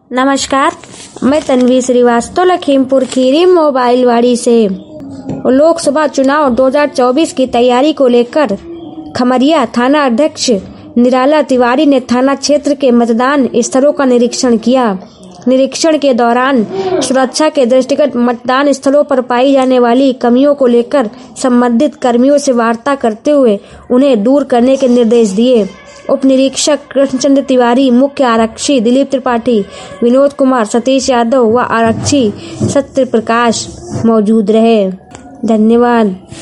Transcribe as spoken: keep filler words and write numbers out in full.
नमस्कार, मैं तन्वी श्रीवास्तव लखीमपुर खीरी मोबाइल वाड़ी से। लोकसभा चुनाव दो हज़ार चौबीस की तैयारी को लेकर खमरिया थाना अध्यक्ष निराला तिवारी ने थाना क्षेत्र के मतदान स्थलों का निरीक्षण किया। निरीक्षण के दौरान सुरक्षा के दृष्टिगत मतदान स्थलों पर पाई जाने वाली कमियों को लेकर संबंधित कर्मियों से वार्ता करते हुए उन्हें दूर करने के निर्देश दिए। उप निरीक्षक कृष्णचंद्र तिवारी, मुख्य आरक्षी दिलीप त्रिपाठी, विनोद कुमार, सतीश यादव व आरक्षी सत्य प्रकाश मौजूद रहे। धन्यवाद।